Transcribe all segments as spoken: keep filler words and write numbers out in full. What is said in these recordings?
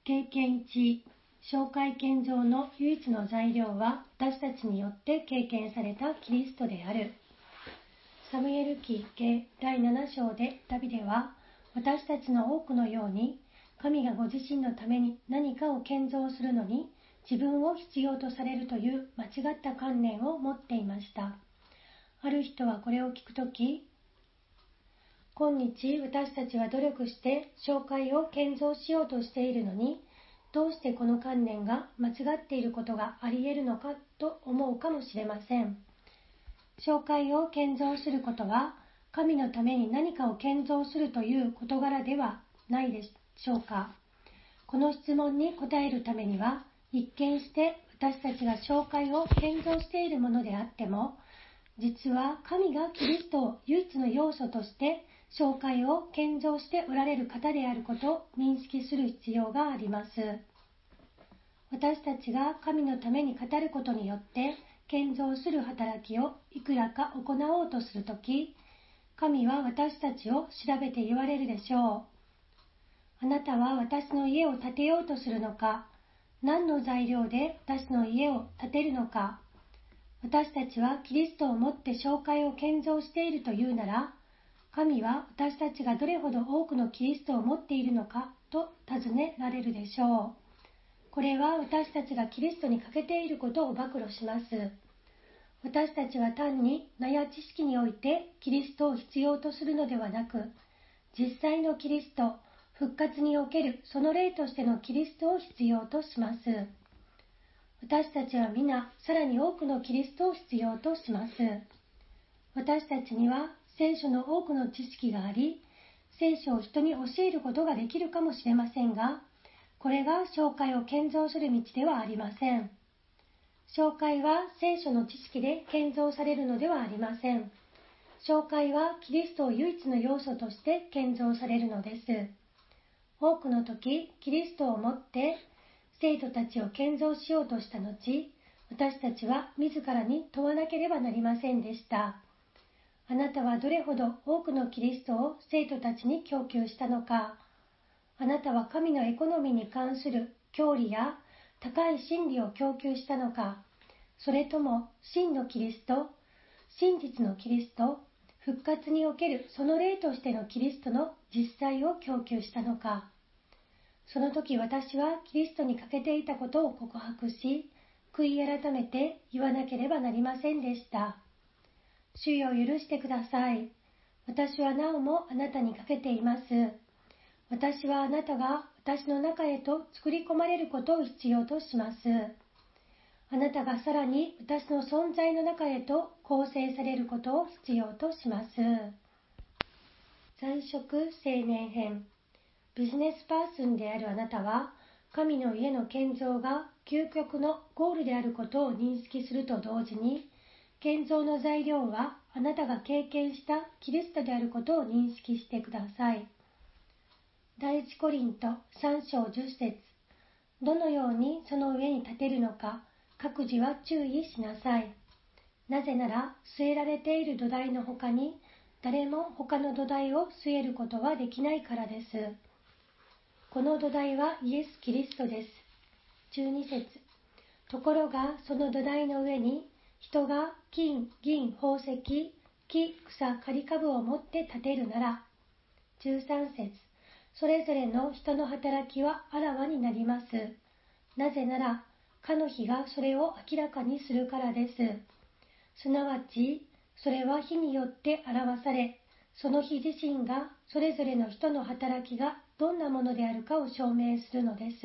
経験いち、紹介建造の唯一の材料は私たちによって経験されたキリストである。サムエル記下だいなな章でダビデは、私たちの多くのように神がご自身のために何かを建造するのに自分を必要とされるという間違った観念を持っていました。ある人はこれを聞くとき、今日私たちは努力して教会を建造しようとしているのに、どうしてこの観念が間違っていることがあり得るのかと思うかもしれません。教会を建造することは、神のために何かを建造するという事柄ではないでしょうか。この質問に答えるためには、一見して私たちが教会を建造しているものであっても、実は神がキリストを唯一の要素として教会を建造しておられる方であることを認識する必要があります。私たちが神のために語ることによって建造する働きをいくらか行おうとするとき、神は私たちを調べて言われるでしょう。あなたは私の家を建てようとするのか、何の材料で私の家を建てるのか。私たちはキリストをもって教会を建造しているというなら、神は私たちがどれほど多くのキリストを持っているのかと尋ねられるでしょう。これは私たちがキリストに欠けていることを暴露します。私たちは単に名や知識においてキリストを必要とするのではなく、実際のキリスト、復活におけるその霊としてのキリストを必要とします。私たちは皆、さらに多くのキリストを必要とします。私たちには聖書の多くの知識があり、聖書を人に教えることができるかもしれませんが、これが教会を建造する道ではありません。教会は聖書の知識で建造されるのではありません。教会はキリストを唯一の要素として建造されるのです。多くの時、キリストをもって生徒たちを建造しようとした後、私たちは自らに問わなければなりませんでした。あなたはどれほど多くのキリストを生徒たちに供給したのか。あなたは神のエコノミーに関する教理や高い真理を供給したのか。それとも真のキリスト、真実のキリスト、復活におけるその霊としてのキリストの実際を供給したのか。その時私はキリストに欠けていたことを告白し、悔い改めて言わなければなりませんでした。主よ、許してください。私はなおもあなたに欠けています。私はあなたが私の中へと作り込まれることを必要とします。あなたがさらに私の存在の中へと構成されることを必要とします。残食青年編。ビジネスパーソンであるあなたは、神の家の建造が究極のゴールであることを認識すると同時に、建造の材料はあなたが経験したキリストであることを認識してください。第一コリントさん章じゅっ節。どのようにその上に立てるのか、各自は注意しなさい。なぜなら、据えられている土台の他に、誰も他の土台を据えることはできないからです。この土台はイエス・キリストです。じゅうに節。ところが、その土台の上に、人が金、銀、宝石、木、草、刈り株を持って建てるなら。じゅうさん節。それぞれの人の働きはあらわになります。なぜなら、かの日がそれを明らかにするからです。すなわち、それは日によって表され、その日自身がそれぞれの人の働きがどんなものであるかを証明するのです。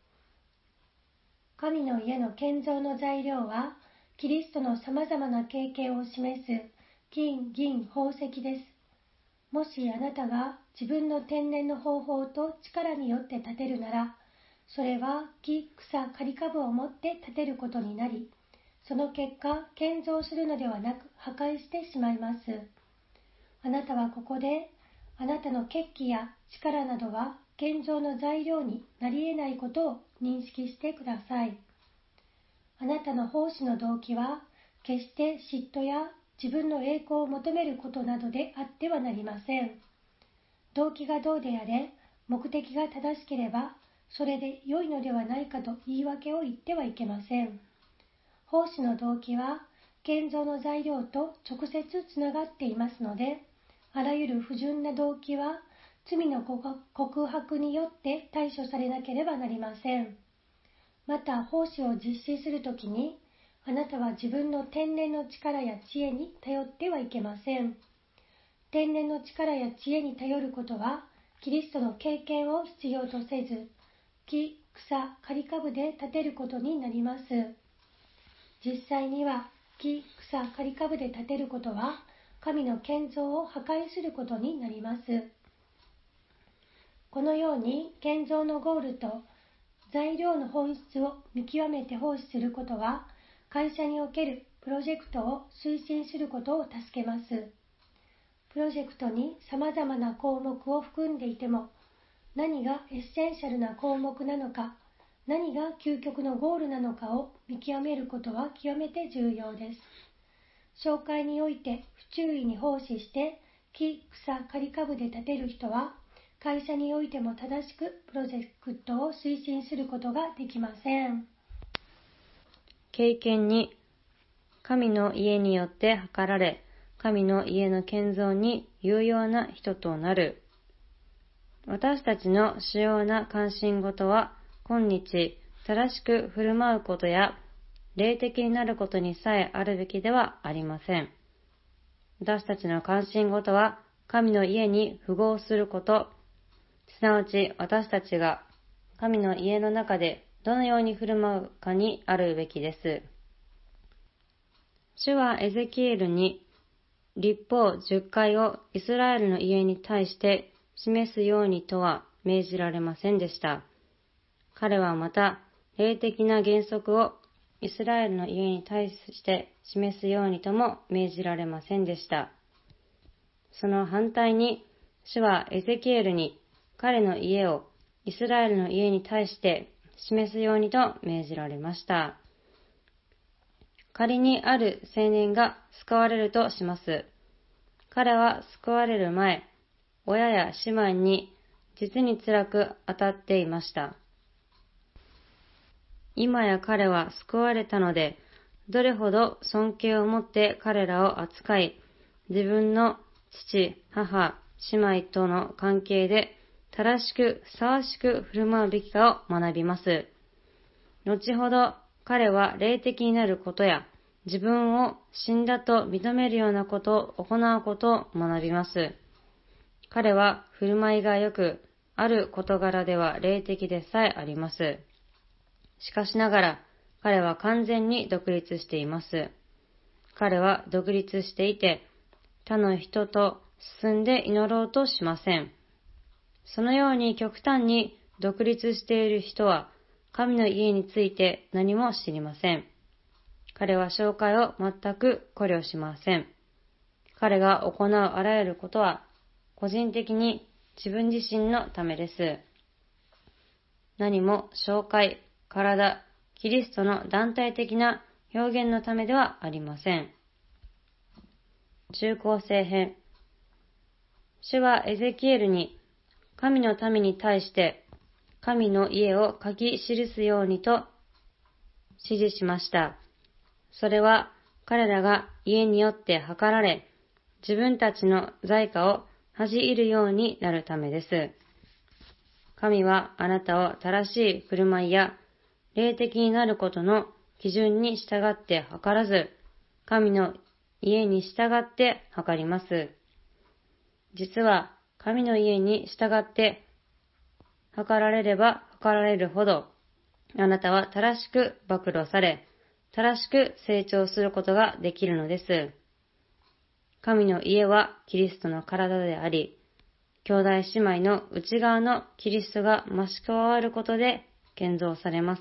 神の家の建造の材料は、キリストのさまざまな経験を示す金、銀、宝石です。もしあなたが自分の天然の方法と力によって建てるなら、それは木、草、刈り株を持って建てることになり、その結果、建造するのではなく破壊してしまいます。あなたはここで、あなたの血気や力などは建造の材料になり得ないことを認識してください。あなたの奉仕の動機は、決して嫉妬や自分の栄光を求めることなどであってはなりません。動機がどうであれ、目的が正しければ、 それで良いのではないかと言い訳を言ってはいけません。奉仕の動機は、建造の材料と直接つながっていますので、あらゆる不純な動機は、罪の告白によって対処されなければなりません。また、奉仕を実施するときに、あなたは自分の天然の力や知恵に頼ってはいけません。天然の力や知恵に頼ることは、キリストの経験を必要とせず、木、草、刈り株で立てることになります。実際には、木、草、刈り株で立てることは、神の建造を破壊することになります。このように、建造のゴールと材料の本質を見極めて奉仕することは、会社におけるプロジェクトを推進することを助けます。プロジェクトに様々な項目を含んでいても、何がエッセンシャルな項目なのか、何が究極のゴールなのかを見極めることは極めて重要です。紹介において不注意に奉仕して、木、草、刈り株で立てる人は、会社においても正しくプロジェクトを推進することができません。 経験に、神の家によって測られ、神の家の建造に有用な人となる。私たちの主要な関心事は、今日正しく振る舞うことや、霊的になることにさえあるべきではありません。私たちの関心事は、神の家に符合すること、すなわち私たちが神の家の中でどのように振る舞うかにあるべきです。主はエゼキエルに律法十回をイスラエルの家に対して示すようにとは命じられませんでした。彼はまた霊的な原則をイスラエルの家に対して示すようにとも命じられませんでした。その反対に、主はエゼキエルに彼の家をイスラエルの家に対して示すようにと命じられました。仮にある青年が救われるとします。彼は救われる前、親や姉妹に実に辛く当たっていました。今や彼は救われたので、どれほど尊敬を持って彼らを扱い、自分の父、母、姉妹との関係で正しくふさわしく振る舞うべきかを学びます。後ほど彼は霊的になることや、自分を死んだと認めるようなことを行うことを学びます。彼は振る舞いがよく、ある事柄では霊的でさえあります。しかしながら、彼は完全に独立しています。彼は独立していて、他の人と進んで祈ろうとしません。そのように極端に独立している人は、神の家について何も知りません。彼は紹介を全く考慮しません。彼が行うあらゆることは、個人的に自分自身のためです。何も紹介、体、キリストの団体的な表現のためではありません。中高生編。主はエゼキエルに、神の民に対して、神の家を書き記すようにと指示しました。それは彼らが家によって測られ、自分たちの財貨を恥じ入るようになるためです。神はあなたを正しい振る舞いや霊的になることの基準に従って測らず、神の家に従って測ります。実は神の家に従って測られれば測られるほど、あなたは正しく暴露され、正しく成長することができるのです。神の家はキリストの体であり、兄弟姉妹の内側のキリストが増し加わることで建造されます。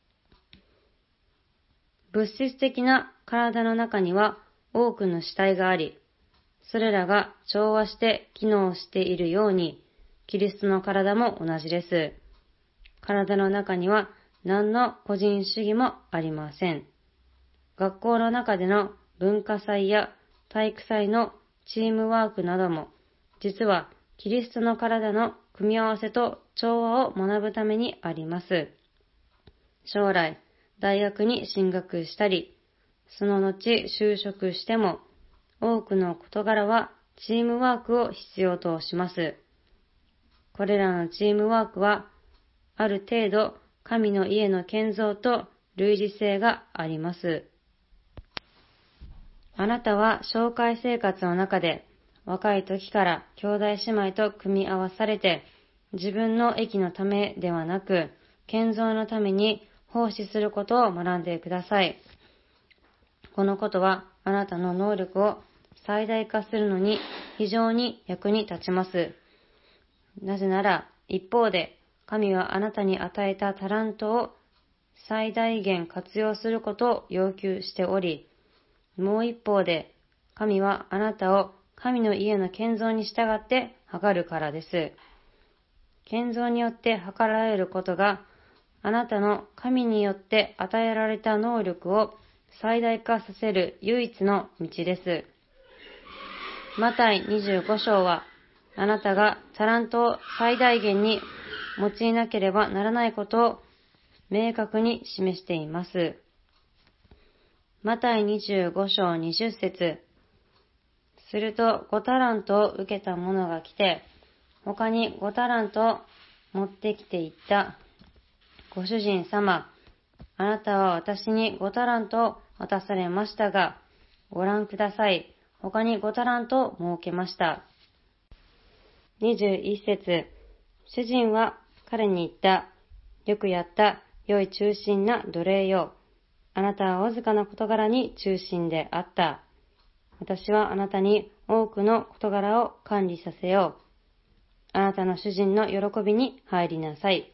物質的な体の中には多くの主体があり、それらが調和して機能しているように、キリストの体も同じです。体の中には何の個人主義もありません。学校の中での文化祭や体育祭のチームワークなども、実はキリストの体の組み合わせと調和を学ぶためにあります。将来、大学に進学したり、その後就職しても、多くの事柄はチームワークを必要とします。これらのチームワークは、ある程度神の家の建造と類似性があります。あなたは教会生活の中で若い時から兄弟姉妹と組み合わされて、自分の益のためではなく、建造のために奉仕することを学んでください。このことはあなたの能力を最大化するのに非常に役に立ちます。なぜなら、一方で神はあなたに与えたタラントを最大限活用することを要求しており、もう一方で神はあなたを神の家の建造に従って計るからです。建造によって計られることが、あなたの神によって与えられた能力を最大化させる唯一の道です。マタイにじゅうご章は、あなたがタラントを最大限に用いなければならないことを明確に示しています。マタイにじゅうご章にじゅっ節。するとごタラントを受けた者が来て、他にごタラントを持ってきていった。ご主人様、あなたは私にごタラントを渡されましたが、ご覧ください。他にごタラントを設けました。にじゅういち節。主人は彼に言った。よくやった、良い忠心な奴隷よ。あなたはわずかな事柄に忠心であった。私はあなたに多くの事柄を管理させよう。あなたの主人の喜びに入りなさい。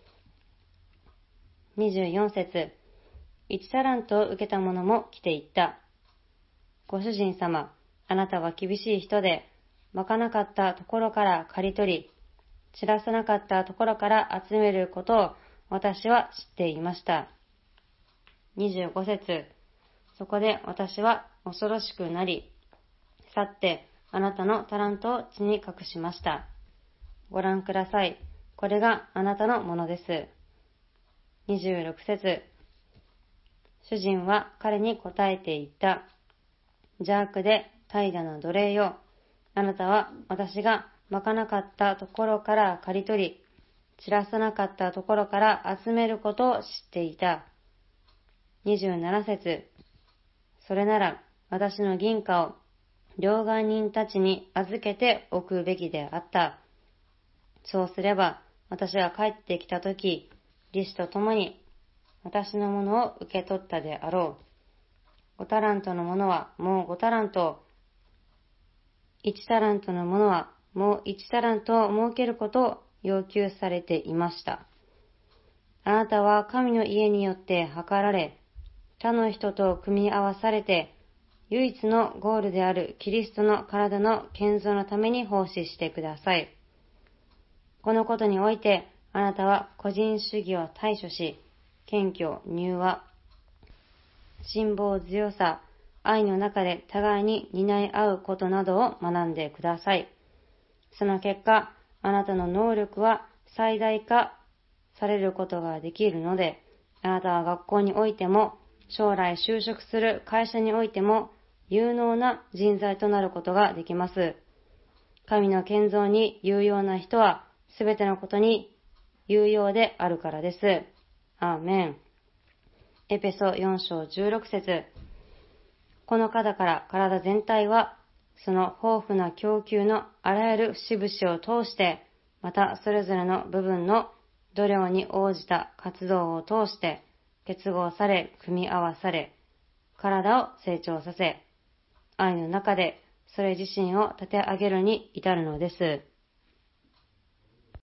にじゅうよん節。一タラントを受けた者も来ていった。ご主人様、あなたは厳しい人で、まかなかったところから刈り取り、散らさなかったところから集めることを私は知っていました。にじゅうご節。そこで私は恐ろしくなり、去ってあなたのタラントを地に隠しました。ご覧ください。これがあなたのものです。にじゅうろく節。主人は彼に答えて言った。邪悪で怠惰な奴隷よ。あなたは私がまかなかったところから刈り取り、散らさなかったところから集めることを知っていた。にじゅうなな節。それなら私の銀貨を両替人たちに預けておくべきであった。そうすれば私は帰ってきたとき、利子とともに私のものを受け取ったであろう。ごタラントのものはもうごタラント、一タラントのものはもう一タラントを設けることを要求されていました。あなたは神の家によって計られ、他の人と組み合わされて、唯一のゴールであるキリストの体の建造のために奉仕してください。このことにおいて、あなたは個人主義を対処し、謙虚、柔和、辛抱強さ、愛の中で互いに担い合うことなどを学んでください。その結果、あなたの能力は最大化されることができるので、あなたは学校においても、将来就職する会社においても、有能な人材となることができます。神の建造に有用な人は、すべてのことに有用であるからです。アーメン。エペソよん章じゅうろく節。この方から体全体は、その豊富な供給のあらゆる節々を通して、またそれぞれの部分の度量に応じた活動を通して、結合され、組み合わされ、体を成長させ、愛の中でそれ自身を立て上げるに至るのです。